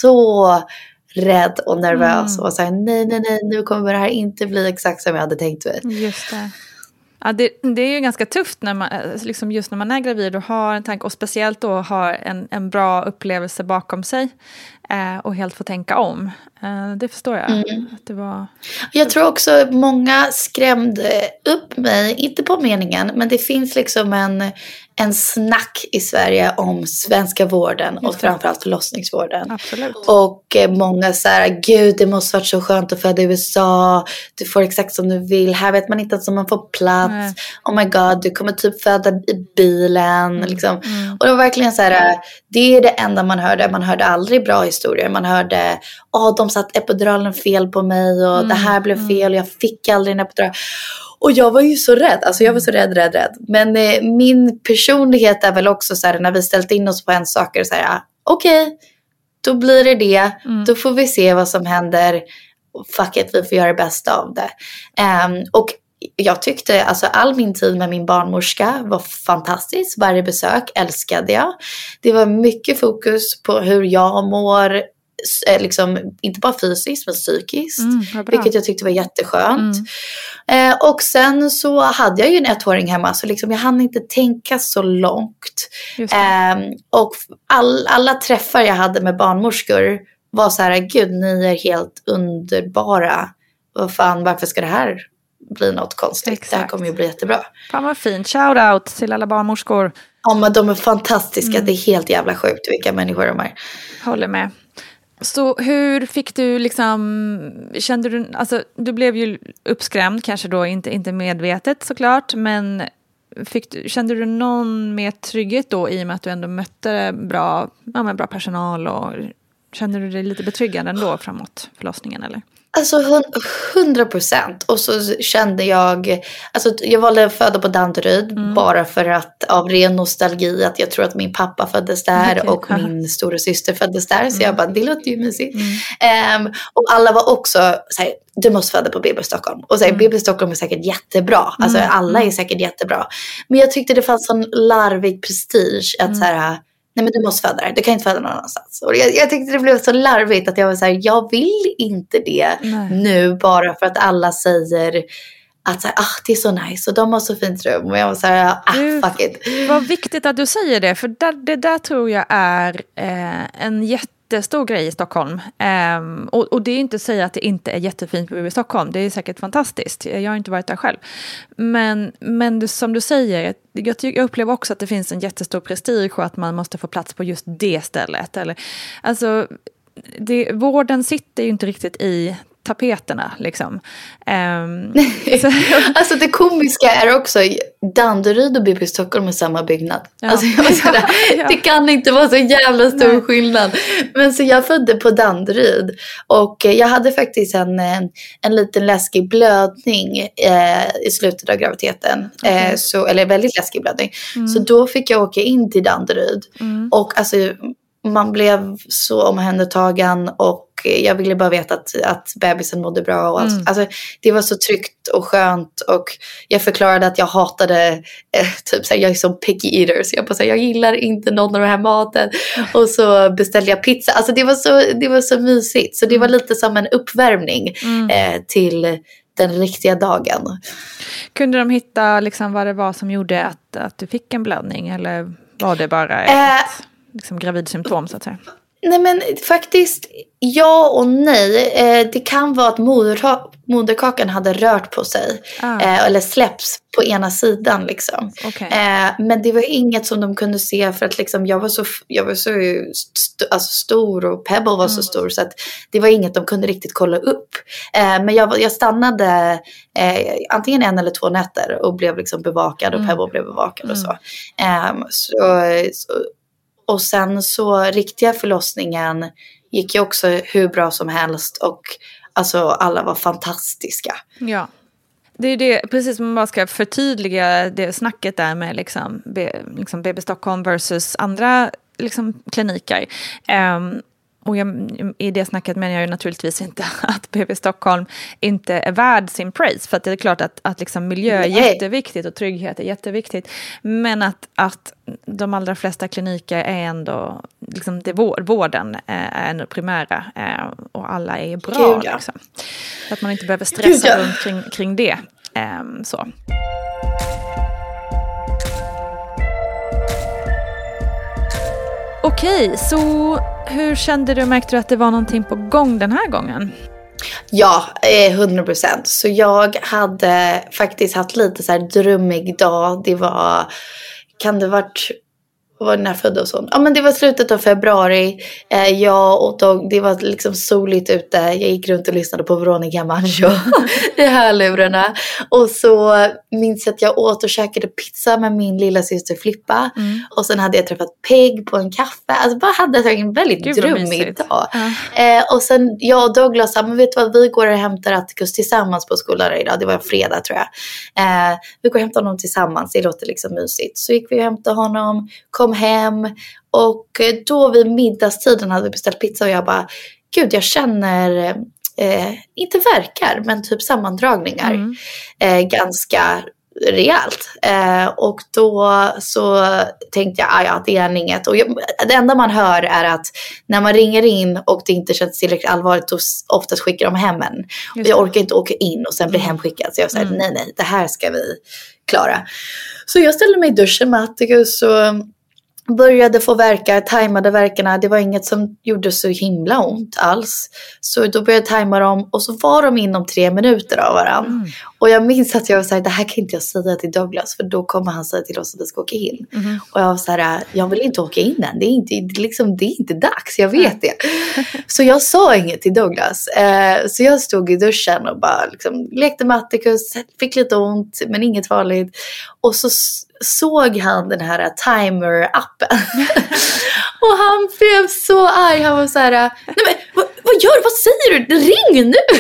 så rädd och nervös. Mm. Och sa nej, nej, nej, nu kommer det här inte bli exakt som jag hade tänkt mig. Just det. Ja, det, det är ju ganska tufft när man, liksom just när man är gravid och har en tanke, och speciellt då har en, en bra upplevelse bakom sig eh, och helt få tänka om. Eh, det förstår jag. Mm. Att det var... Jag tror också många skrämde upp mig, inte på meningen, men det finns liksom en, en snack i Sverige om svenska vården och framförallt förlossningsvården. Absolut. Och eh, många så här, gud, det måste varit så skönt att föda i U S A. Du får exakt som du vill. Här vet man inte ens om man får plats. Nej. Oh my god, du kommer typ föda i bilen. Mm. Liksom. Mm. Och det var verkligen så här, det är det enda man hörde. Man hörde aldrig bra historier. Man hörde, åh, oh, de satt epiduralen fel på mig och mm. det här blev fel och jag fick aldrig en epidural. Och jag var ju så rädd. Alltså jag var så rädd, rädd, rädd. Men eh, min personlighet är väl också så här, när vi ställt in oss på en sak och så här, okej, okay, då blir det det. Mm. Då får vi se vad som händer. Fuck it, vi får göra det bästa av det. Um, och jag tyckte, alltså all min tid med min barnmorska var fantastisk. Varje besök älskade jag. Det var mycket fokus på hur jag mår. Liksom, inte bara fysiskt men psykiskt, mm, vilket jag tyckte var jätteskönt. Mm. eh, och sen så hade jag ju en ettåring hemma, så liksom jag hann inte tänka så långt. eh, och all, alla träffar jag hade med barnmorskor var så här, gud, ni är helt underbara, vad fan, varför ska det här bli något konstigt? Exakt. Det här kommer ju bli jättebra. Fan vad fint, shout out till alla barnmorskor. Ja, men de är fantastiska. Mm. Det är helt jävla sjukt vilka människor de är. Håller med. Så hur fick du liksom, kände du, alltså du blev ju uppskrämd, kanske då inte, inte medvetet såklart, men fick du, kände du någon mer trygghet då i och med att du ändå mötte bra, ja, men bra personal, och kände du dig lite betryggande ändå framåt förlossningen eller? Alltså hundra procent. Och så kände jag, alltså jag valde att föda på Danderyd mm. bara för att av ren nostalgi, att jag tror att min pappa föddes där okay. och min stora syster föddes där. Mm. Så jag bara, det låter ju mysigt. Mm. Um, och alla var också såhär, du måste föda på B B Stockholm. Och såhär, mm. B B Stockholm är säkert jättebra. Alltså mm. alla är säkert jättebra. Men jag tyckte det fanns sån larvig prestige att mm. såhär, nej men du måste föda där, du kan inte föda någon annanstans. Och jag, jag tyckte det blev så larvigt att jag var så här, jag vill inte det nej. Nu bara för att alla säger att så här, ah, det är så nice och de har så fint rum. Och jag var så här, ah, du, fuck it. Vad viktigt att du säger det, för där, det där tror jag är eh, en jättestor grej i Stockholm. Um, och, och det är inte att säga att det inte är jättefint på B B Stockholm. Det är säkert fantastiskt. Jag har inte varit där själv. Men, men det, som du säger, jag, jag upplever också att det finns en jättestor prestige och att man måste få plats på just det stället. Eller, alltså, det, vården sitter ju inte riktigt i tapeterna liksom. Um, så. Alltså det komiska är också Danderyd och B B Stockholm är samma byggnad. Ja. Alltså jag var sådär, ja. Det kan inte vara så jävla stor Nej. skillnad. Men så jag födde på Danderyd och jag hade faktiskt en, en, en liten läskig blödning eh, i slutet av graviditeten. Okay. Eh, så, eller väldigt läskig blödning. Mm. Så då fick jag åka in till Danderyd. Mm. Och alltså man blev så omhändertagen och jag ville bara veta att, att bebisen mådde bra. Och mm. alltså, det var så tryggt och skönt. Och jag förklarade att jag hatade, eh, typ såhär, jag är som picky eater. Så jag bara såhär, jag gillar inte någon av den här maten. Mm. Och så beställde jag pizza. Alltså det var så, det var så mysigt. Så det var lite som en uppvärmning mm. eh, till den riktiga dagen. Kunde de hitta liksom vad det var som gjorde att, att du fick en blödning? Eller var det bara ett... Eh, liksom gravidsymptom så att säga? Nej men faktiskt ja och nej. Eh, det kan vara att moderka- moderkakan hade rört på sig. Ah. Eh, eller släpps på ena sidan liksom. Okay. Eh, men det var inget som de kunde se för att liksom, jag var så, jag var så st- alltså stor och Pebble var mm. så stor. Så att det var inget de kunde riktigt kolla upp. Eh, men jag, jag stannade eh, antingen en eller två nätter och blev liksom bevakad. Mm. Och Pebble blev bevakad mm. och så. Eh, så, så Och sen så riktiga förlossningen gick ju också hur bra som helst. Och alltså alla var fantastiska. Ja, det är det, precis som man bara ska förtydliga det snacket där med liksom, be, liksom B B Stockholm versus andra liksom, kliniker. Um, Och jag, i det snacket menar jag ju naturligtvis inte att B B Stockholm inte är värd sin praise. För att det är klart att, att liksom miljö är jätteviktigt och trygghet är jätteviktigt. Men att, att de allra flesta kliniker är ändå, liksom det vård, vården är ändå primära. Och alla är bra. Gud, ja. Liksom. Att man inte behöver stressa Gud, ja. runt kring, kring det. Så. Okej, så hur kände du? Märkte du att det var någonting på gång den här gången? Ja, hundra procent. Så jag hade faktiskt haft lite så här drömmig dag. Det var, kan det varit, vad var den här födda och så? Ja, men det var slutet av februari. Eh, jag och Dog, det var liksom soligt ute. Jag gick runt och lyssnade på Veronica Maggio i hörlurarna. Och så minns jag att jag åt och käkade pizza med min lilla syster Flippa. Mm. Och sen hade jag träffat Peg på en kaffe. Alltså bara hade jag en väldigt Gud, drömmig dag. Mm. Eh, och sen jag och Douglas sa, men vet du vad, vi går och hämtar Atticus tillsammans på skolan idag. Det var fredag tror jag. Eh, vi går och hämtar honom tillsammans. Det låter liksom mysigt. Så gick vi och hämtade honom. Kom hem. Och då vid middagstiden hade vi beställt pizza. Och jag bara, gud jag känner... Eh, inte verkar, men typ sammandragningar. Mm. Eh, ganska rejält. Eh, och då så tänkte jag, ah, ja det är inget. Och jag, det enda man hör är att när man ringer in och det inte känns tillräckligt allvarligt, då oftast skickar de hem en. Och jag orkar inte åka in och sen bli mm. hemskickad. Så jag sa, mm. nej nej, det här ska vi klara. Så jag ställde mig i duschen med Atticus och började få verkar, tajmade verkarna. Det var inget som gjorde så himla ont alls. Så då började jag tajma dem. Och så var de inom tre minuter av varandra. Mm. Och jag minns att jag var så här, det här kan inte jag säga till Douglas. För då kommer han säga till oss att vi ska åka in. Mm. Och jag var så här, jag vill inte åka in än. Det är inte, liksom, det är inte dags, jag vet det. Så jag sa inget till Douglas. Eh, så jag stod i duschen och bara liksom, lekte med Atticus. Fick lite ont, men inget farligt. Och så såg han den här timer-appen. Och han blev så arg. Han var så här, nej men vad, vad gör du? Vad säger du? Ring nu!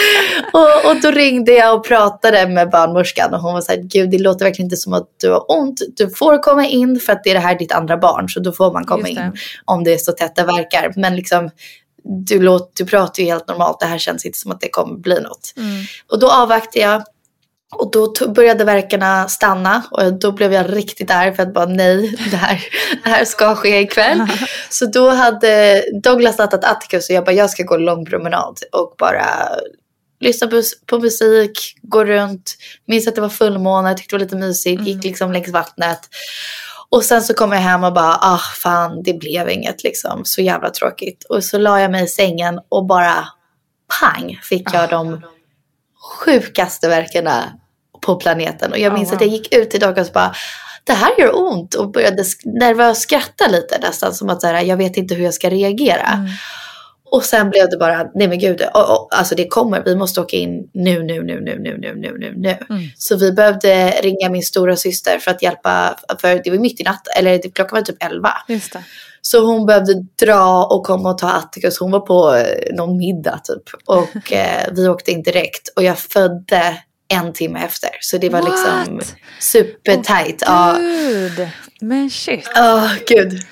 och, och då ringde jag och pratade med barnmorskan. Och hon var så här, gud det låter verkligen inte som att du har ont. Du får komma in för att det är det här ditt andra barn. Så då får man komma in om det är så täta verkar. Men liksom du, låt, du pratar ju helt normalt. Det här känns inte som att det kommer bli något. Mm. Och då avvaktade jag. Och då t- började verkarna stanna. Och då blev jag riktigt arg för att bara nej, det här, det här ska ske ikväll. Så då hade Douglas satt Atticus och jag bara, jag ska gå lång promenad. Och bara lyssna på, på musik, gå runt. Minns att det var fullmåne, tyckte det var lite mysigt. Mm. Gick liksom längs vattnet. Och sen så kom jag hem och bara, ah fan, det blev inget liksom. Så jävla tråkigt. Och så la jag mig i sängen och bara pang fick jag ah. de sjukaste verkarna på planeten. Och jag minns oh, wow. att jag gick ut i dag och bara, det här gör ont. Och började nervöst skratta lite nästan. Som att så här, jag vet inte hur jag ska reagera. Mm. Och sen blev det bara, nej men gud, oh, oh, alltså det kommer, vi måste åka in nu, nu, nu, nu, nu, nu, nu, nu, nu. Mm. Så vi behövde ringa min stora syster för att hjälpa, för det var mitt i natt, eller klockan var typ elva. Just det. Så hon behövde dra och komma och ta Atticus. Hon var på någon middag typ. Och eh, vi åkte in direkt. Och jag födde en timme efter. Så det var What? liksom supertajt. Åh oh, gud. Ja. Men shit. Ja, oh, gud.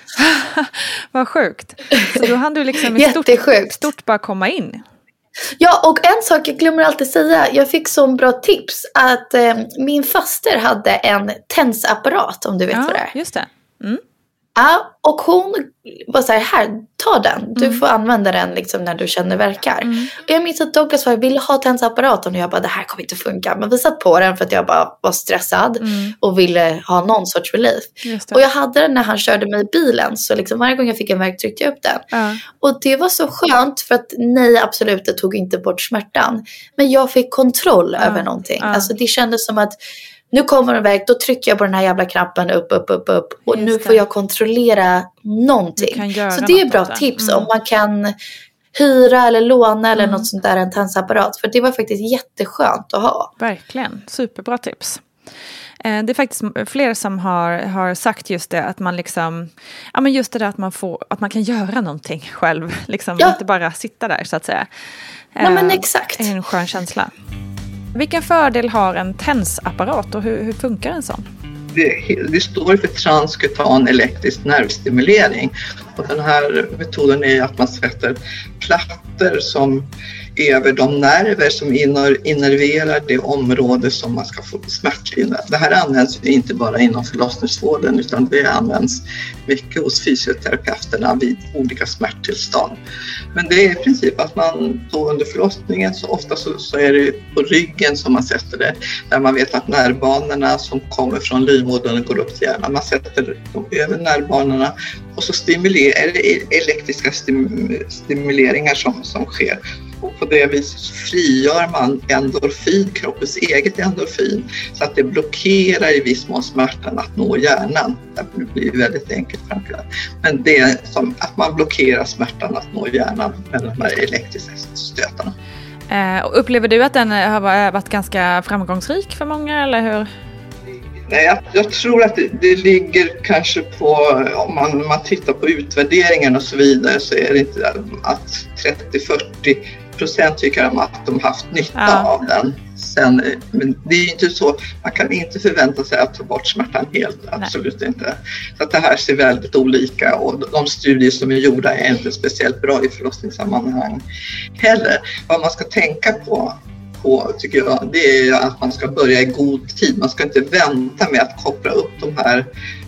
Vad sjukt. Så då hann du liksom i stort, stort bara komma in. Ja, och en sak jag glömmer alltid säga. Jag fick så bra tips. Att eh, min faster hade en tensapparat. Om du vet ja, vad det är. Just det. Mm. Ja, och hon var så här, här, ta den. Du mm. får använda den liksom när du känner verkar. Mm. Och jag minns att Douglas var, ville ha tensapparaten och jag bara, det här kommer inte funka. Men vi satt på den för att jag bara var stressad mm. och ville ha någon sorts relief. Och jag hade den när han körde mig i bilen. Så liksom varje gång jag fick en värk tryckte jag upp den. Mm. Och det var så skönt för att nej, absolut, det tog inte bort smärtan. Men jag fick kontroll mm. över någonting. Mm. Alltså det kändes som att nu kommer en verk, då trycker jag på den här jävla knappen upp, upp, upp, upp. Och just nu det. Får jag kontrollera någonting. Så det är ett bra tips mm. om man kan hyra eller låna eller mm. något sånt där, en tensapparat. För det var faktiskt jätteskönt att ha. Verkligen, superbra tips. Det är faktiskt fler som har, har sagt just det, att man liksom, ja men just det där att man får, att man kan göra någonting själv. Liksom, ja. Inte bara sitta där så att säga. Nej men exakt. Det är en skön känsla. Vilken fördel har en tensapparat och hur, hur funkar en sån? Det, det står för transkutan elektrisk nervstimulering. Och den här metoden är att man sätter plattor som över de nerver som innerverar det område som man ska få smärtlindring. Det här används inte bara inom förlossningsvården utan det används mycket hos fysioterapeuterna vid olika smärttillstånd. Men det är i princip att man då under förlossningen så ofta så, så är det på ryggen som man sätter det. Där man vet att nervbanorna som kommer från livmodern går upp till hjärnan. Man sätter dem över nervbanorna och så stimulerar det elektriska stim, stimuleringar som, som sker. Och på det viset frigör man endorfin, kroppens eget endorfin, så att det blockerar i viss mån smärtan att nå hjärnan. Det blir väldigt enkelt framförallt. Men det är som att man blockerar smärtan att nå hjärnan med de här elektriska stötarna. Eh, och upplever du att den har varit ganska framgångsrik för många, eller hur? Nej, jag, jag tror att det, det ligger kanske på, om man, man tittar på utvärderingen och så vidare, så är det inte att trettio till fyrtio procent tycker om att de haft nytta ja. Av den. Sen, men det är inte så, man kan inte förvänta sig att ta bort smärtan helt, absolut Nej. Inte. Så att det här ser väldigt olika och de studier som är gjorda är inte speciellt bra i förlossningssammanhang heller. Vad man ska tänka på På, tycker jag, det är att man ska börja i god tid. Man ska inte vänta med att koppla upp de här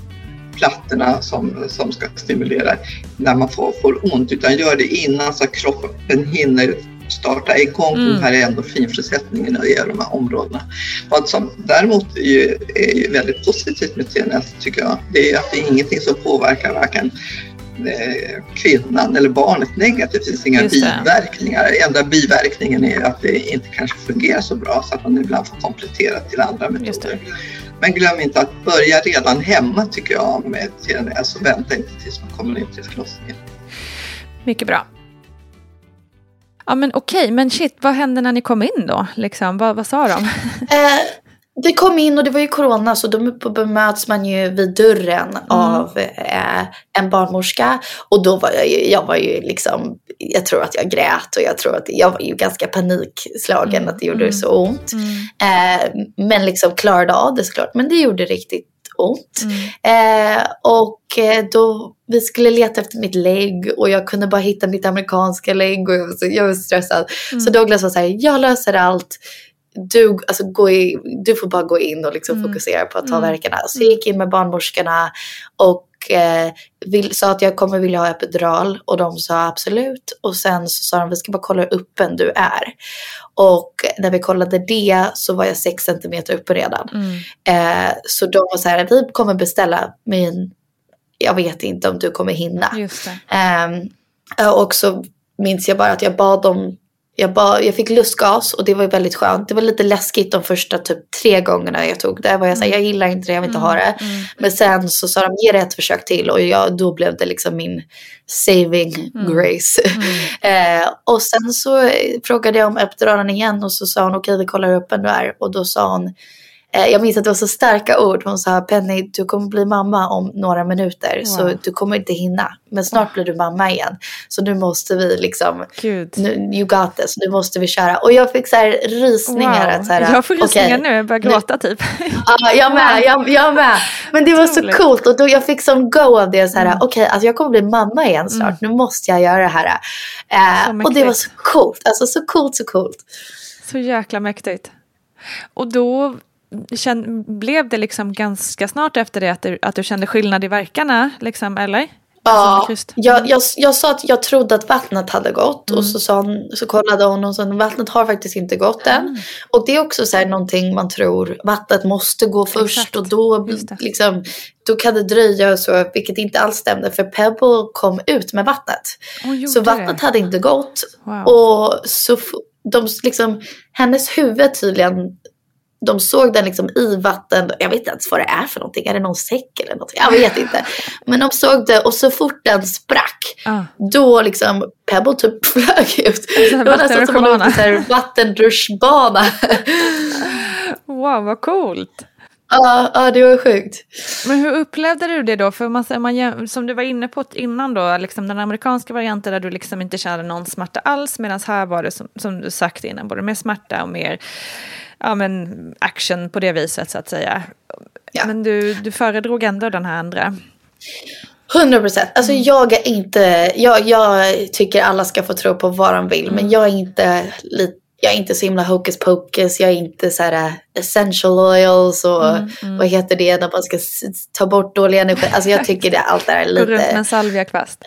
plattorna som, som ska stimulera när man får, får ont, utan gör det innan så att kroppen hinner starta igång mm. den här endorfinfrisättningen i de här områdena. Vad som däremot är, ju, är ju väldigt positivt med T N S, tycker jag, det är att det är ingenting som påverkar varken kvinnan eller barnet negativt. Det finns inga biverkningar. Enda biverkningen är att det inte kanske fungerar så bra, så att man ibland får komplettera till andra metoder. Men glöm inte att börja redan hemma, tycker jag, med T N S, och vänta inte tills man kommer in till förlossningen. Mycket bra. Ja men okej, men shit, vad hände när ni kom in då? Liksom, vad, vad sa de? Eh, vi kom in och det var ju corona, så då bemöts man ju vid dörren mm. av eh, en barnmorska. Och då var jag ju, jag var ju liksom, jag tror att jag grät och jag tror att jag var ju ganska panikslagen mm. att det gjorde mm. så ont. Mm. Eh, men liksom klarade av det såklart, men det gjorde riktigt ont. Mm. Eh, och då vi skulle leta efter mitt lägg och jag kunde bara hitta mitt amerikanska lägg och jag var, så, jag var stressad. Mm. Så Douglas var så här, jag löser allt. Du, alltså, gå i, du får bara gå in och liksom mm. fokusera på att ta mm. verkarna. Så jag gick in med barnmorskorna och eh, vill, sa att jag kommer vilja ha epidural. Och de sa absolut. Och sen så sa de, vi ska bara kolla hur öppen du är. Och när vi kollade det så var jag sex centimeter uppe redan. Mm. Eh, så de var så här, vi kommer beställa, men jag vet inte om du kommer hinna. Just det. Eh, och så minns jag bara att jag bad dem. Jag, bara, jag fick lustgas och det var väldigt skönt. Det var lite läskigt de första typ tre gångerna jag tog det. Var jag, så här, jag gillar inte det, jag vill inte mm. ha det. Mm. Men sen så sa de, ge det ett försök till. Och jag, då blev det liksom min saving mm. grace. Mm. eh, och sen så frågade jag om epiduralen igen. Och så sa hon, okej, vi kollar upp en du är. Och då sa hon, eh, jag minns att det var så starka ord. Hon sa, Penny, du kommer bli mamma om några minuter. Wow. Så du kommer inte hinna. Men snart blir du mamma igen. Så nu måste vi liksom, nu, you got this, nu måste vi köra. Och jag fick så här rysningar. Wow. Att så här, jag får rysningar okay, nu, jag börjar gråta nu. Typ. Ja, jag med, jag, jag med. Men det var så coolt. Och då jag fick som go av det. Så här, mm. okej, okay, alltså jag kommer bli mamma igen snart. Mm. Nu måste jag göra det här. Eh, och det var så coolt. Alltså så coolt, så coolt. Så jäkla mäktigt. Och då känn, blev det liksom ganska snart efter det att du, att du kände skillnad i verkarna, liksom, eller? Ja, jag, jag, jag sa att jag trodde att vattnet hade gått mm. och så, sa hon, så kollade hon och sa att vattnet har faktiskt inte gått än. Mm. Och det är också så här någonting man tror, vattnet måste gå först. Exakt. Och då, liksom, då kan det dröja och så, vilket inte alls stämde, för Pebble kom ut med vattnet. Oh, så vattnet det. hade inte gått. Wow. Och så de, liksom, hennes huvud tydligen, de såg den liksom i vatten. Jag vet inte ens vad det är för någonting. Är det någon säck eller någonting? Jag vet inte. Men de såg det och så fort den sprack. Uh. Då liksom Pebble typ flög ut. Det var nästan som en liten vattenrutschbana. Wow, vad coolt. Ja, ja, det var sjukt. Men hur upplevde du det då? För man, man, som du var inne på innan då, liksom den amerikanska varianten där du liksom inte kände någon smärta alls. Medan här var det som, som du sagt innan, både mer smärta och mer ja, men action på det viset så att säga. Ja. Men du, du föredrog ändå den här andra. hundra procent. Alltså mm. jag är inte, jag, jag tycker alla ska få tro på vad de vill. Mm. Men jag är inte lite, jag är inte så himla hocus pocus. Jag är inte så här essential oils och mm, mm. vad heter det när man ska ta bort dålig energi. Alltså jag tycker det allt är lite. Gå runt med en salviakvast.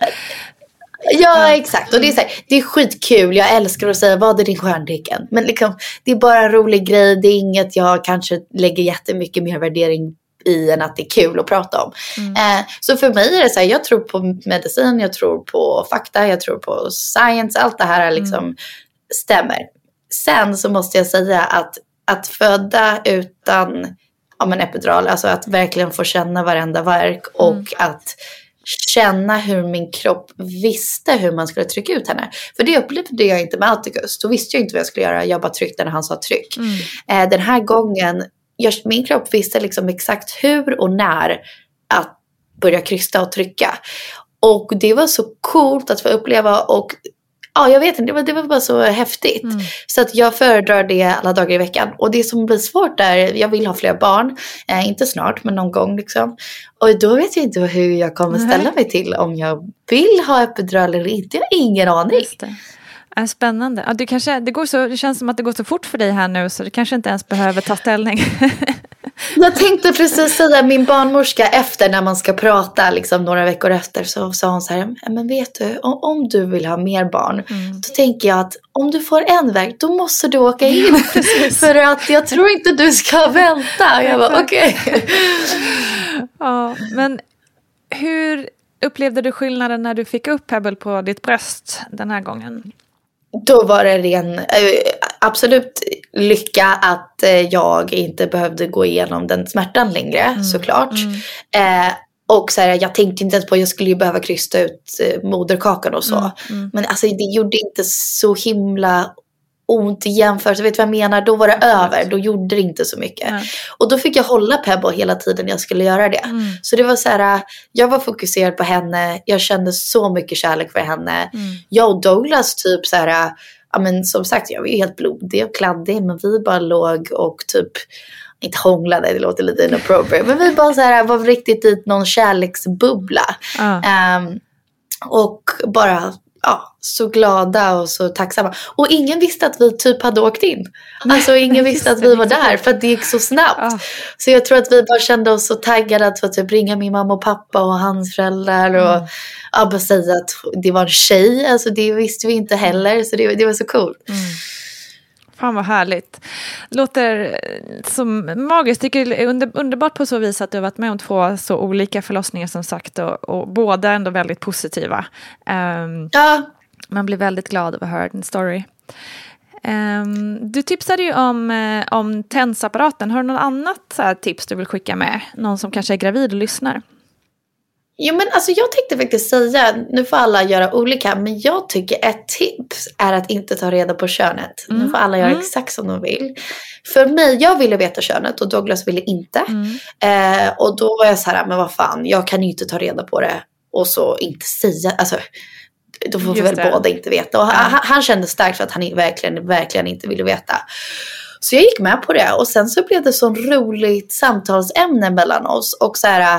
Ja, exakt. Och det är, så här, det är skitkul. Jag älskar att säga, vad är din stjärntecken? Men liksom, det är bara en rolig grej. Det är inget jag kanske lägger jättemycket mer värdering i än att det är kul att prata om. Mm. Eh, så för mig är det så här, jag tror på medicin, jag tror på fakta, jag tror på science. Allt det här liksom mm. stämmer. Sen så måste jag säga att att föda utan ja, men epidural, alltså att verkligen få känna varenda verk och mm. att känna hur min kropp visste hur man skulle trycka ut henne. För det upplevde jag inte med Atticus. Då visste jag inte vad jag skulle göra. Jag bara tryckte när han sa tryck. Mm. Eh, den här gången, jag, min kropp visste liksom exakt hur och när att börja krysta och trycka. Och det var så coolt att få uppleva och ja, jag vet inte, det var, det var bara så häftigt. Mm. Så att jag föredrar det alla dagar i veckan. Och det som blir svårt är, jag vill ha fler barn. Eh, inte snart, men någon gång liksom. Och då vet jag inte hur jag kommer ställa mm. mig till om jag vill ha epidural eller inte. Jag har ingen aning. Just det. Är spännande. Ja, det, kanske, det, går så, det känns som att det går så fort för dig här nu, så du kanske inte ens behöver ta ställning. Jag tänkte precis säga, min barnmorska efter när man ska prata liksom några veckor efter, så sa hon så här, men vet du, om, om du vill ha mer barn mm. då tänker jag att om du får en verk då måste du åka in. Ja, för att jag tror inte du ska vänta. Jag bara okej. Okay. Ja, men hur upplevde du skillnaden när du fick upp Pebble på ditt bröst den här gången? Då var det ren, absolut lycka att jag inte behövde gå igenom den smärtan längre, mm. såklart. Mm. Eh, och så här, jag tänkte inte ens på att jag skulle ju behöva krysta ut moderkakan och så. Mm. Mm. Men alltså det gjorde inte så himla ont i jämförelse. Vet du vad jag menar? Då var det mm. över. Då gjorde det inte så mycket. Mm. Och då fick jag hålla Pebble hela tiden jag skulle göra det. Mm. Så det var så här, jag var fokuserad på henne. Jag kände så mycket kärlek för henne. Mm. Jag och Douglas typ så här, ja men som sagt, jag var ju helt blodig och kladdig. Men vi bara låg och typ inte hånglade, det låter lite inappropriate. Men vi bara så här var riktigt i någon kärleksbubbla. Mm. Um, och bara ja, så glada och så tacksamma. Och ingen visste att vi typ hade åkt in. Alltså ingen visste att vi var där, för att det gick så snabbt. Ja. Så jag tror att vi bara kände oss så taggade att få typ ringa min mamma och pappa och hans föräldrar. Och mm. ja, bara säga att det var en tjej. Alltså det visste vi inte heller. Så det, det var så coolt. Mm. Fan vad härligt. Låter som magiskt. Tycker det är under, underbart på så vis att du har varit med om två så olika förlossningar som sagt. Och, och båda ändå väldigt positiva. Um, ja. Man blir väldigt glad av att höra din story. Um, du tipsade ju om, uh, om tensapparaten. Har du något annat så här, tips du vill skicka med? Någon som kanske är gravid och lyssnar? Jo men alltså jag tänkte faktiskt säga, nu får alla göra olika, men jag tycker ett tips är att inte ta reda på könet. Mm. Nu får alla göra mm. exakt som de vill. För mig, jag ville veta könet och Douglas ville inte. Mm. Eh, och då var jag så här, men vad fan, jag kan ju inte ta reda på det och så inte säga, alltså då får vi väl det. Båda inte veta. Och ja. han, han kände starkt för att han verkligen, verkligen inte ville veta. Så jag gick med på det och sen så blev det så roligt samtalsämne mellan oss och så här,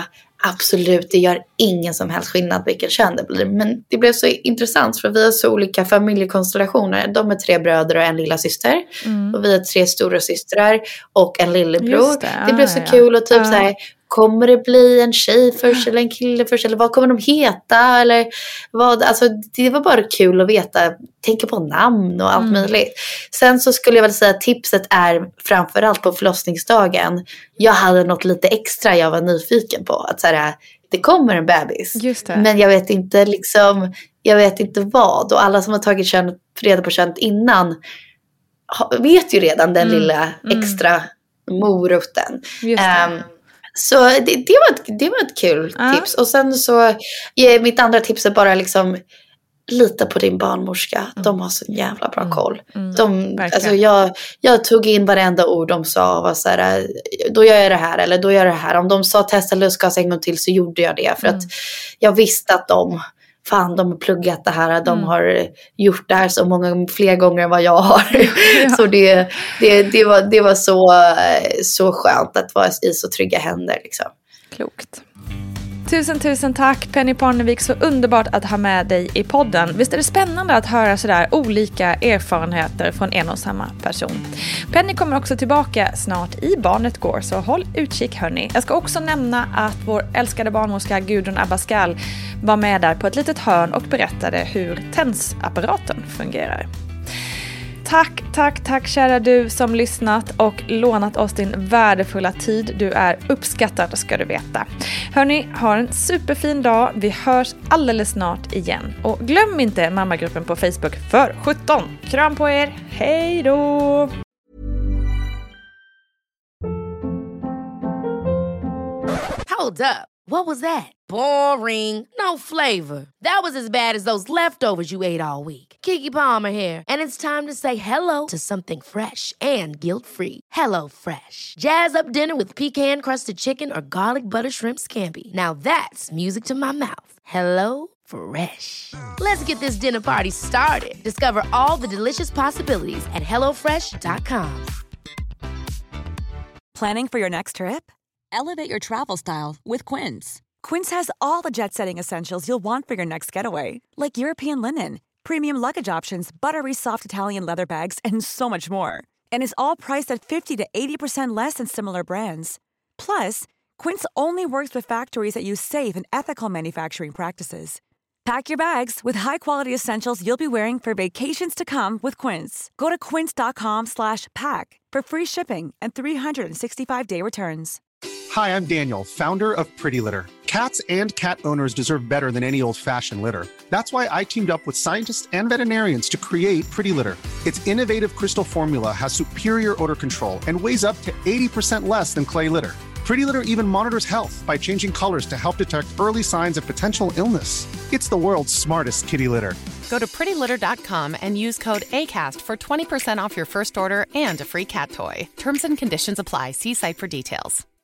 absolut, det gör ingen som helst skillnad vilken kön det blir. Men det blev så intressant för vi har så olika familjekonstellationer. De är tre bröder och en lilla syster. Mm. Och vi är tre stora systrar och en lillebror. Det. det blev så ja, kul och typ ja. så här, kommer det bli en tjej först eller en kille först? Eller vad kommer de heta? Eller vad? Alltså, det var bara kul att veta. Tänka på namn och allt mm. möjligt. Sen så skulle jag väl säga att tipset är framförallt på förlossningsdagen. Jag hade något lite extra jag var nyfiken på. Att så här, det kommer en bebis. Just det. Men jag vet inte liksom, jag vet inte vad. Och alla som har tagit kön, reda på könet innan vet ju redan den mm. lilla extra moroten. Just det. Um, Så det, det, var ett, det var ett kul ja. tips. Och sen så, ja, mitt andra tips är bara liksom lita på din barnmorska. Mm. De har så jävla bra koll. Mm. De, alltså jag, jag tog in varenda ord de sa. Var så här, då gör jag det här eller då gör jag det här. Om de sa testa lustgas en gång till så gjorde jag det. För mm. att jag visste att de... Fan, de har pluggat det här. De mm. har gjort det här så många fler gånger än vad jag har. Ja. Så det, det, det, var, det var så, så skönt att vara i så trygga händer. Liksom. Klokt. Tusen, tusen tack Penny Parnevik. Så underbart att ha med dig i podden. Visst är det spännande att höra sådär olika erfarenheter från en och samma person. Penny kommer också tillbaka snart i Barnet Går, så håll utkik hörni. Jag ska också nämna att vår älskade barnmorska Gudrun Abascal var med där på ett litet hörn och berättade hur tensapparaten fungerar. Tack, tack, tack kära du som lyssnat och lånat oss din värdefulla tid. Du är uppskattad, ska du veta. Hörni, ha en superfin dag. Vi hörs alldeles snart igen. Och glöm inte mammagruppen på Facebook för sjutton. Kram på er. Hej då! Hold up. What was that? Boring. No flavor. That was as bad as those leftovers you ate all week. Keke Palmer here. And it's time to say hello to something fresh and guilt-free. Hello Fresh. Jazz up dinner with pecan-crusted chicken or garlic butter shrimp scampi. Now that's music to my mouth. Hello Fresh. Let's get this dinner party started. Discover all the delicious possibilities at hello fresh dot com. Planning for your next trip? Elevate your travel style with Quince. Quince has all the jet-setting essentials you'll want for your next getaway, like European linen, premium luggage options, buttery soft Italian leather bags, and so much more. And is all priced at fifty to eighty percent less than similar brands. Plus, Quince only works with factories that use safe and ethical manufacturing practices. Pack your bags with high-quality essentials you'll be wearing for vacations to come with Quince. Go to quince.com slash pack for free shipping and three sixty-five day returns. Hi, I'm Daniel, founder of Pretty Litter. Cats and cat owners deserve better than any old-fashioned litter. That's why I teamed up with scientists and veterinarians to create Pretty Litter. Its innovative crystal formula has superior odor control and weighs up to eighty percent less than clay litter. Pretty Litter even monitors health by changing colors to help detect early signs of potential illness. It's the world's smartest kitty litter. Go to pretty litter dot com and use code ACAST for twenty percent off your first order and a free cat toy. Terms and conditions apply. See site for details.